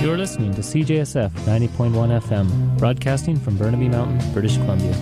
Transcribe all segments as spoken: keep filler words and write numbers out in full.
You're listening to C J S F ninety point one F M, broadcasting from Burnaby Mountain, British Columbia.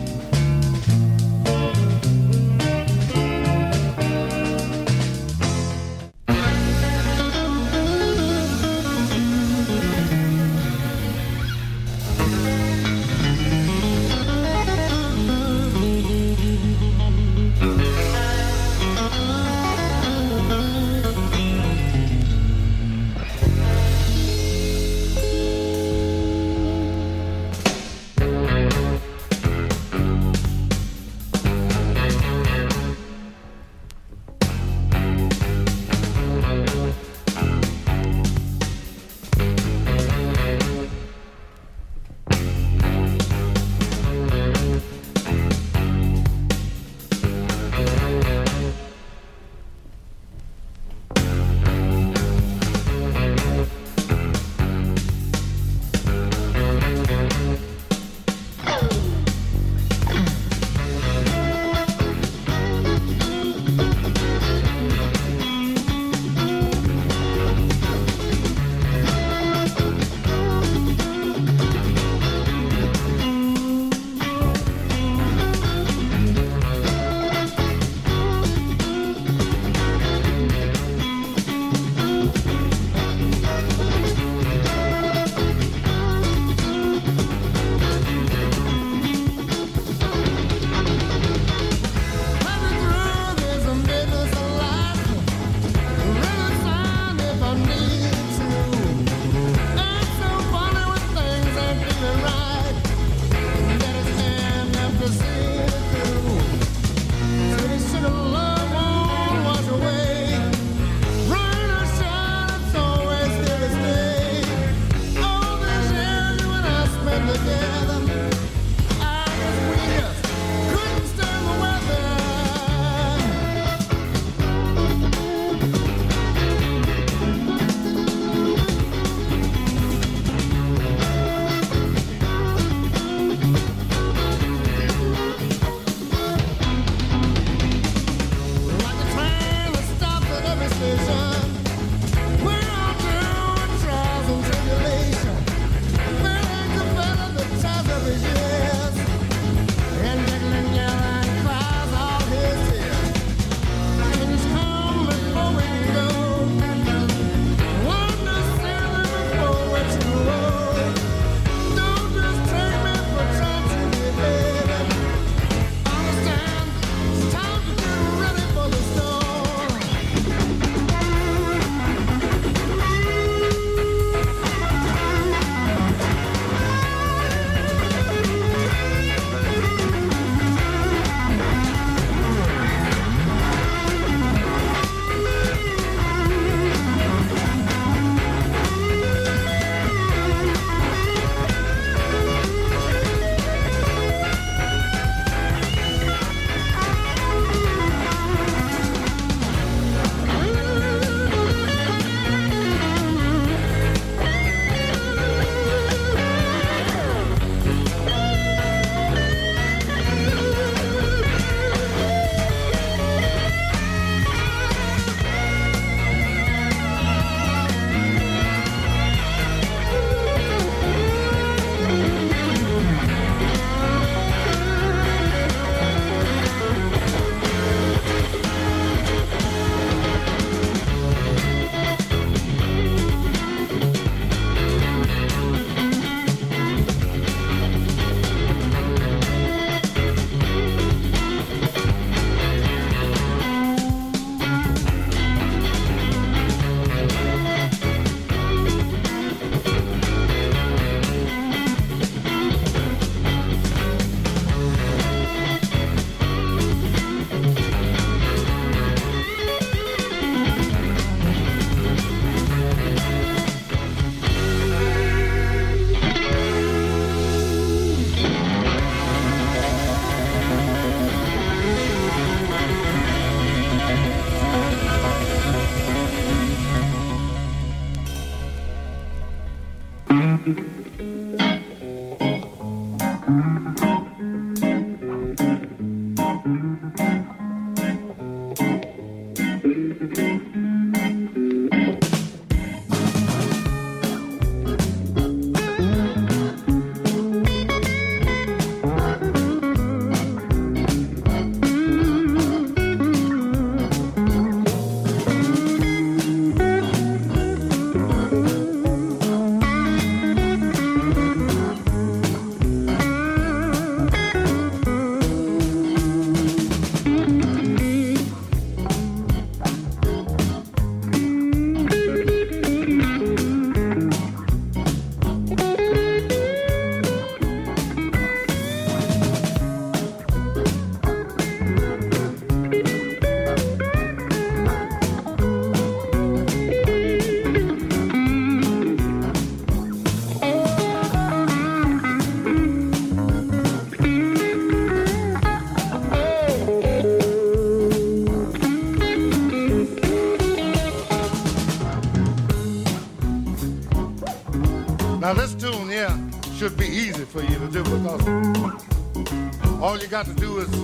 Now this tune here should be easy for you to do because all you got to do is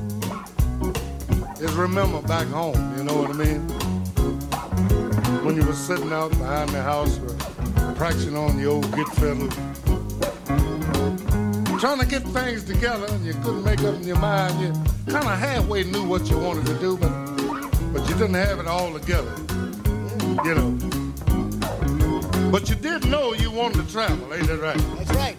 is remember back home, you know what I mean? When you were sitting out behind the house practicing on the old git fiddle, trying to get things together and you couldn't make up in your mind. You kind of halfway knew what you wanted to do, but but you didn't have it all together, you know. But you did know you wanted to travel, ain't that right? That's right.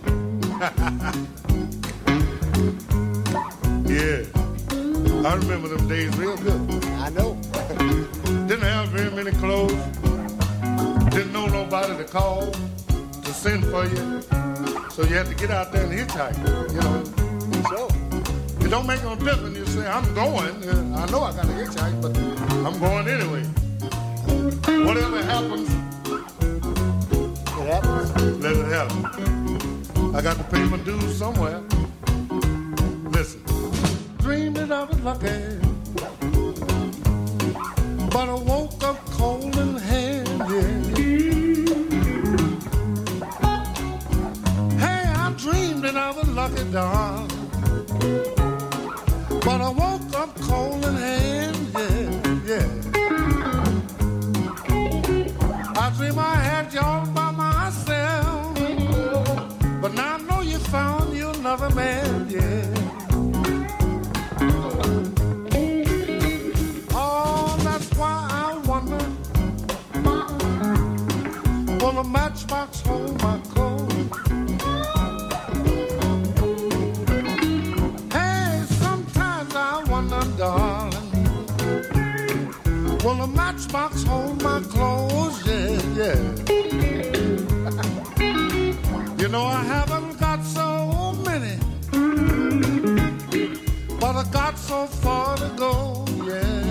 Yeah. I remember them days real good. I know. Didn't have very many clothes. Didn't know nobody to call, to send for you. So you had to get out there and hitchhike, you know. So? It don't make no difference. You say, I'm going. I know I got to hitchhike, but I'm going anyway. Whatever happens, it happens. Let it happen. I got to pay my dues somewhere. Listen. Dreamed that I was lucky, but I woke up cold in hand, yeah. Hey, I dreamed that I was lucky, darling, but I woke up cold in hand, yeah, yeah. I dreamed I had you all by myself, but now I know you found you another man, yeah. Will a matchbox hold my clothes? Hey, sometimes I wonder, darling, will a matchbox hold my clothes? Yeah, yeah. You know I haven't got so many, but I got so far to go, yeah.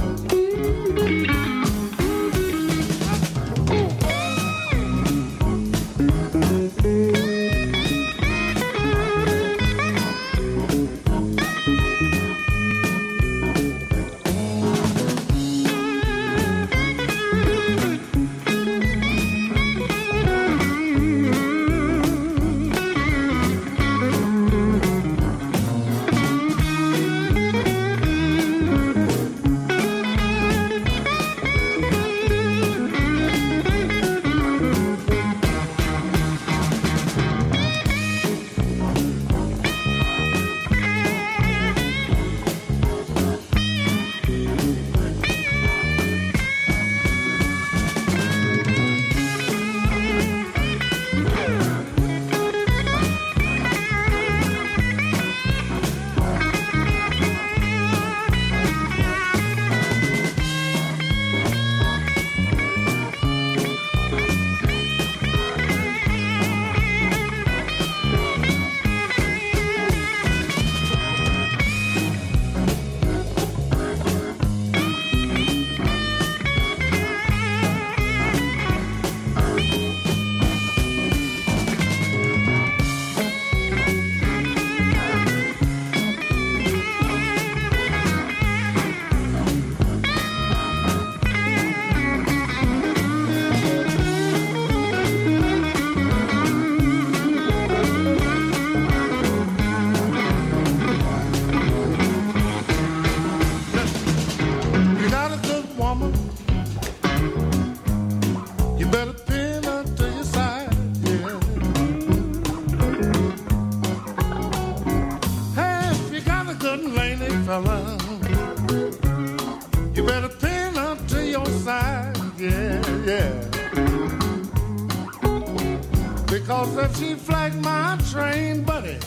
Because if she flagged my train, buddy,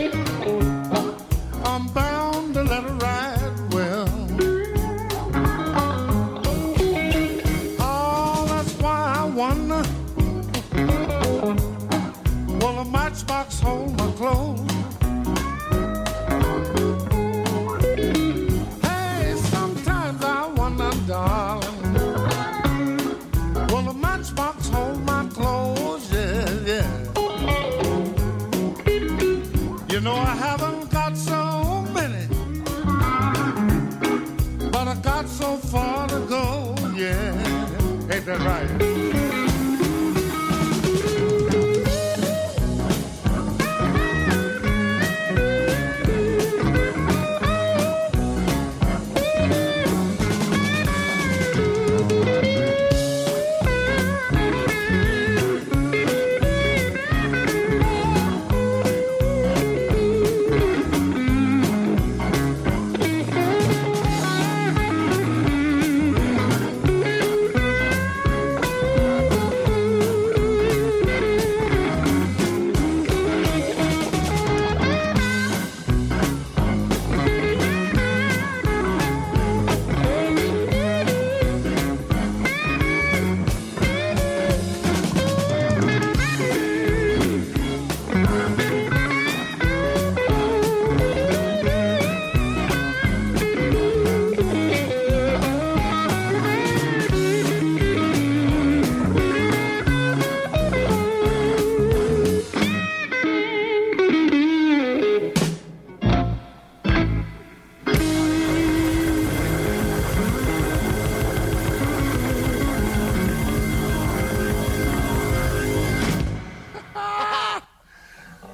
I'm bound to let her ride well. Oh, that's why I wonder, will a matchbox hold my clothes? Hey, sometimes I wonder, darling, will a matchbox hold my clothes? Yeah, yeah. You know I haven't got so many, but I got so far to go, yeah. Ain't that right?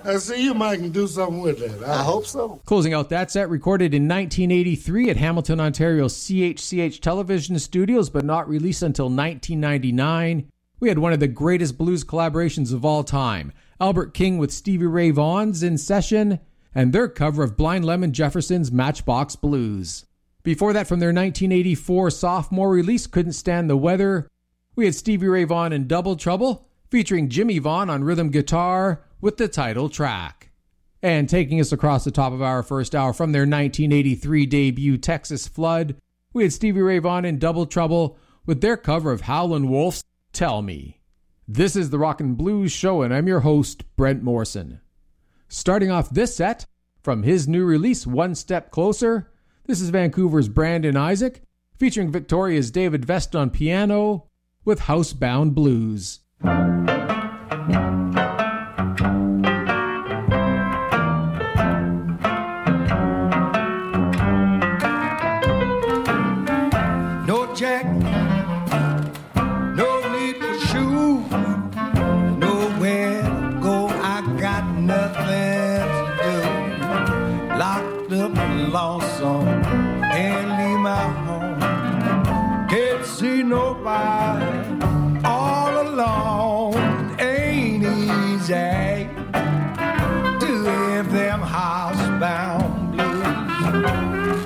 I see you might can do something with that. I hope so. Closing out that set, recorded in nineteen eighty-three at Hamilton, Ontario C H C H Television Studios, but not released until nineteen ninety-nine. We had one of the greatest blues collaborations of all time, Albert King with Stevie Ray Vaughan's In Session, and their cover of Blind Lemon Jefferson's Matchbox Blues. Before that, from their nineteen eighty-four sophomore release, Couldn't Stand the Weather, we had Stevie Ray Vaughan in Double Trouble, featuring Jimmy Vaughan on rhythm guitar with the title track. And taking us across the top of our first hour from their nineteen eighty-three debut Texas Flood, we had Stevie Ray Vaughan in Double Trouble with their cover of Howlin' Wolf's Tell Me. This is the Rockin' Blues Show, and I'm your host, Brent Morrison. Starting off this set, from his new release, One Step Closer, this is Vancouver's Brandon Isaac, featuring Victoria's David Vest on piano, with Housebound Blues. No jacket, no need for shoes, nowhere to go, I got nothing to do. Locked up and lonesome, can't leave my home, can't see nobody, all alone. It ain't easy to have them housebound blues.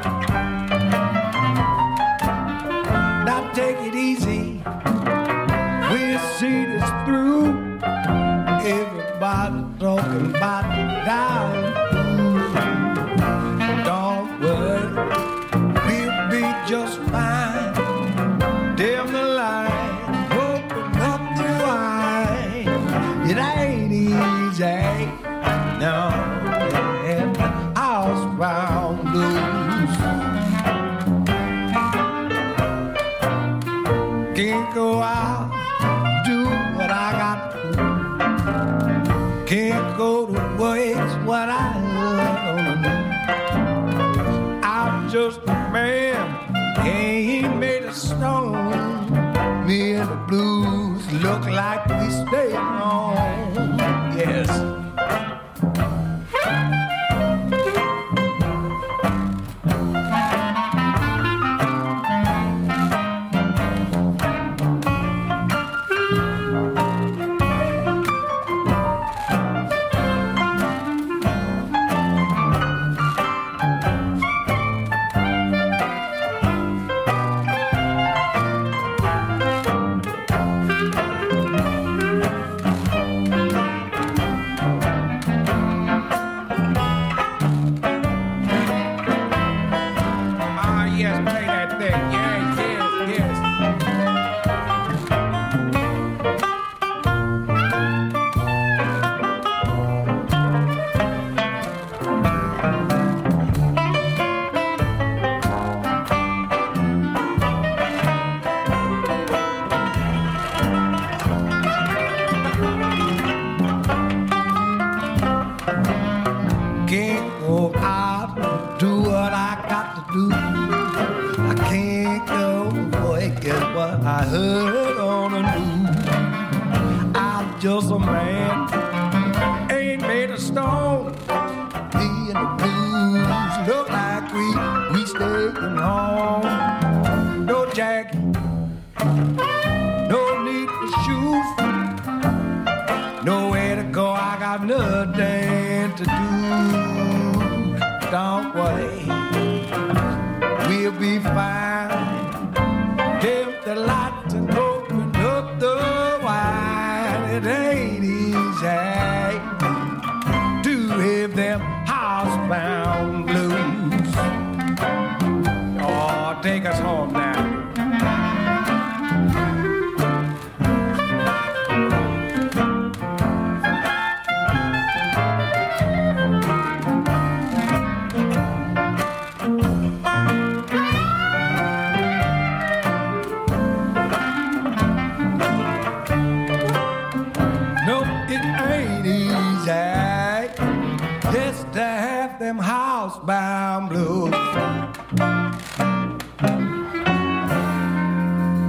Now take it easy, we'll see this through. Everybody talking about the down. Don't worry, we'll be just fine. Dim the light, open up the wine. It ain't easy, no, and housebound blues. Can't go out, do what I got to do. Can't go to work, it's what I wanna do. I'm just a man, ain't made of stone. Me and the blues look like we stay home. Yes.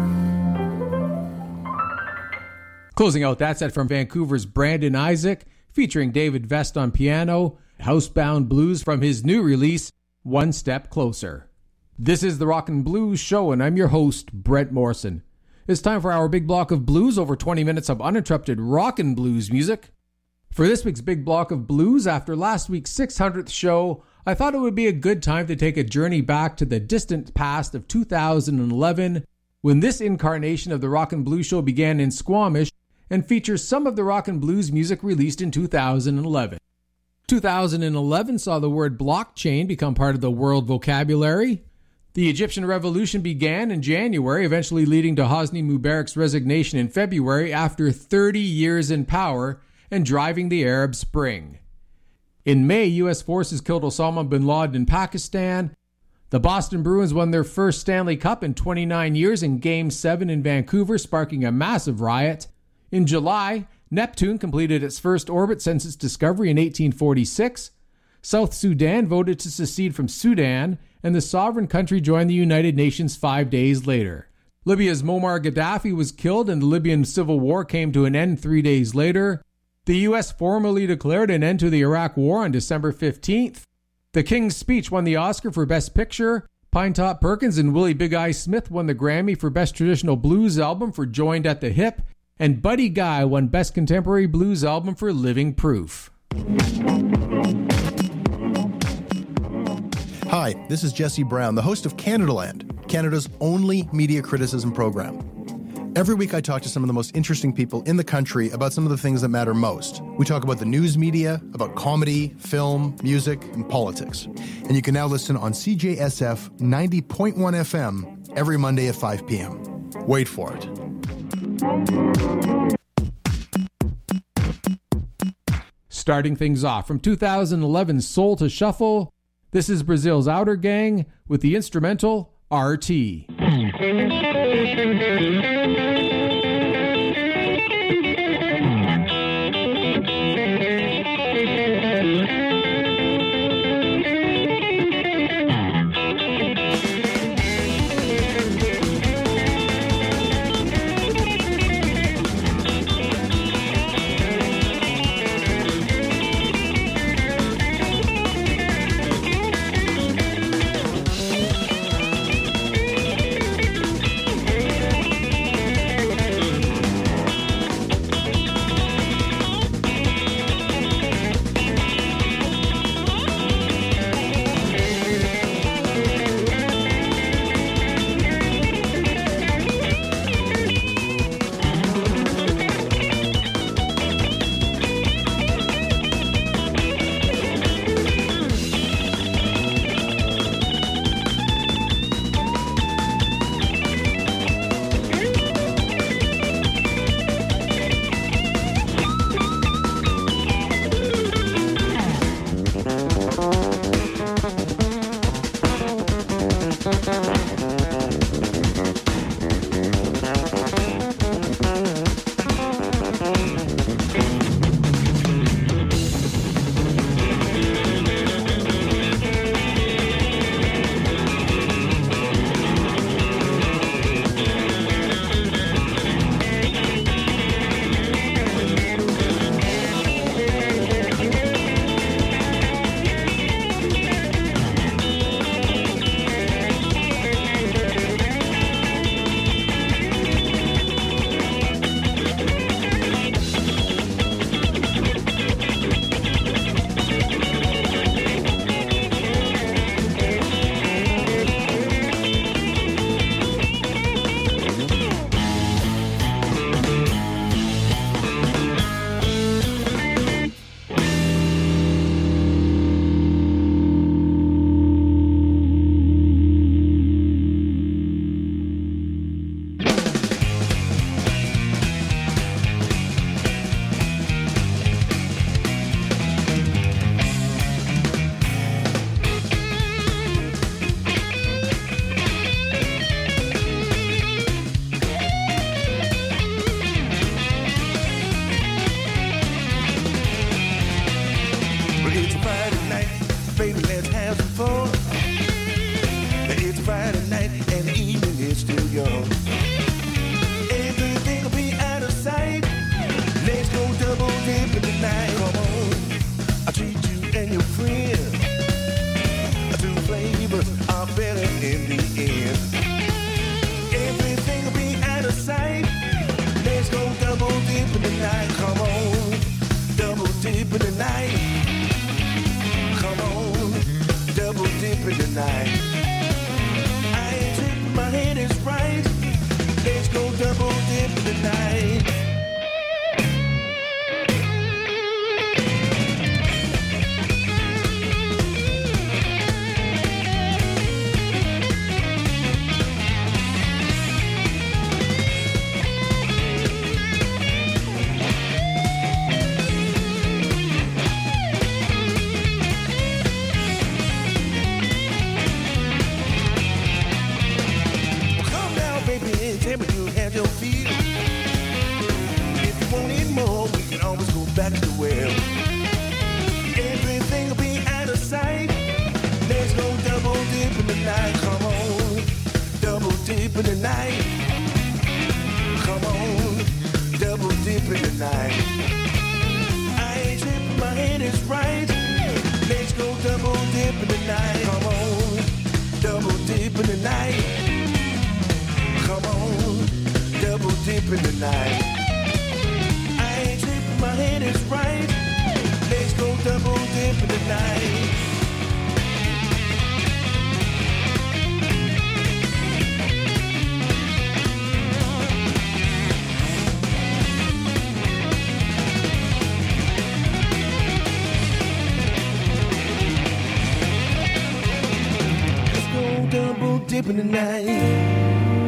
Closing out that set from Vancouver's Brandon Isaac, featuring David Vest on piano, Housebound Blues from his new release, One Step Closer. This is the Rock and Blues Show, and I'm your host, Brent Morrison. It's time for our big block of blues, over twenty minutes of uninterrupted rock and blues music. For this week's big block of blues, after last week's six hundredth show, I thought it would be a good time to take a journey back to the distant past of two thousand eleven, when this incarnation of the Rock and Blues Show began in Squamish and features some of the rock and blues music released in two thousand eleven. two thousand eleven saw the word blockchain become part of the world vocabulary. The Egyptian Revolution began in January, eventually leading to Hosni Mubarak's resignation in February after thirty years in power and driving the Arab Spring. In May, U S forces killed Osama bin Laden in Pakistan. The Boston Bruins won their first Stanley Cup in twenty-nine years in Game seven in Vancouver, sparking a massive riot. In July, Neptune completed its first orbit since its discovery in eighteen forty-six. South Sudan voted to secede from Sudan, and the sovereign country joined the United Nations five days later. Libya's Muammar Gaddafi was killed, and the Libyan civil war came to an end three days later. The U S formally declared an end to the Iraq War on December fifteenth. The King's Speech won the Oscar for Best Picture. Pinetop Perkins and Willie Big Eye Smith won the Grammy for Best Traditional Blues Album for Joined at the Hip. And Buddy Guy won Best Contemporary Blues Album for Living Proof. Hi, this is Jesse Brown, the host of Canadaland, Canada's only media criticism program. Every week I talk to some of the most interesting people in the country about some of the things that matter most. We talk about the news media, about comedy, film, music, and politics. And you can now listen on C J S F ninety point one F M every Monday at five p.m. Wait for it. Starting things off from two thousand eleven's Soul to Shuffle, this is Brazil's Outer Gang with the instrumental R T. Everything will be out of sight. Let's go double dip in the night. Come on. dip in the night. Come on, double dip in the night. I ain't tripping, my head is right. Let's go double dip in the night. Come on, double dip in the night. Come on, double dip in the night. I ain't tripping, my head is right. Let's go double dip in the night. Let's go double dip in the night.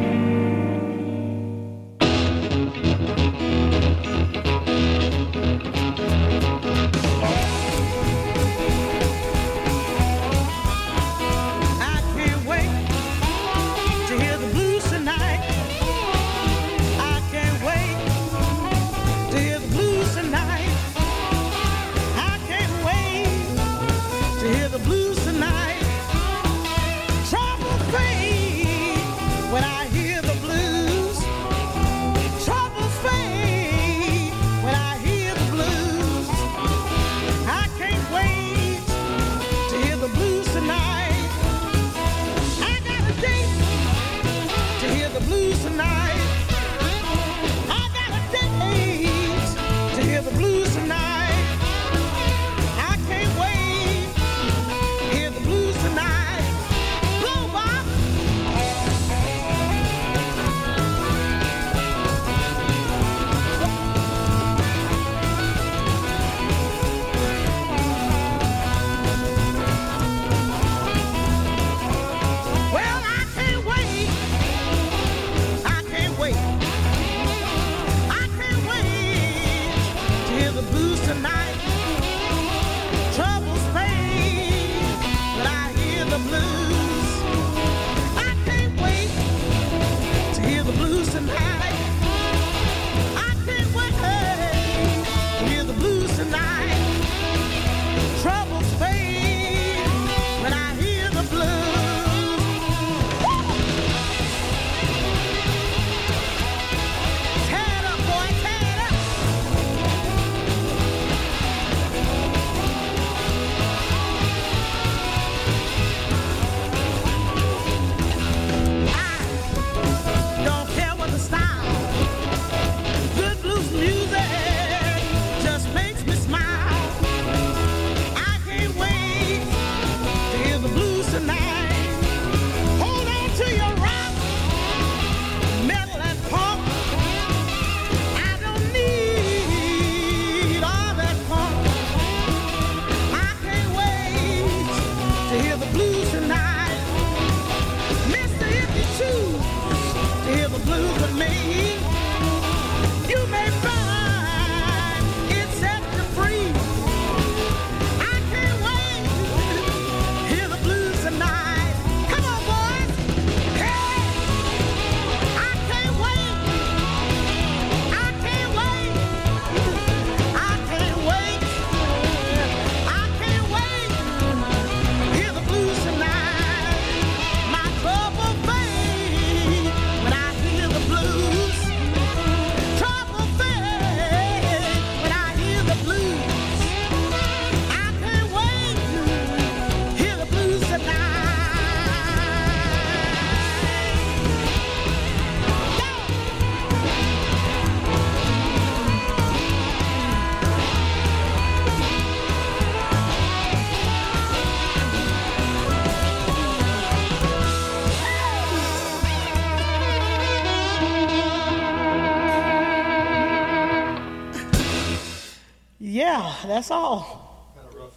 Yeah, that's all.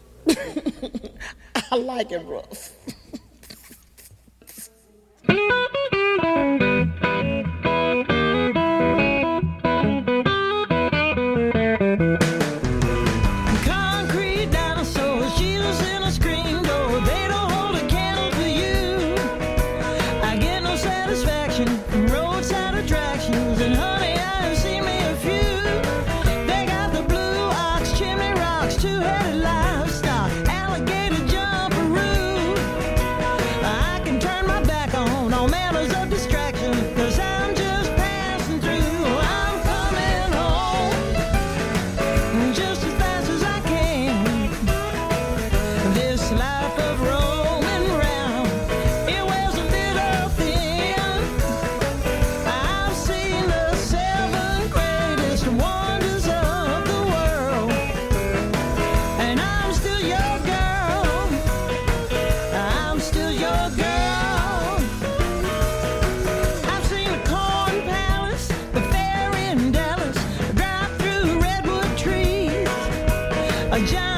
I like it rough. Concrete dinosaurs, Jesus in a screen door. They don't hold a candle to you. I get no satisfaction from roadside attractions, and honey, I have seen me a few. They got the blue ox, chimney rocks, two-headed livestock, alligator jumperoo. a giant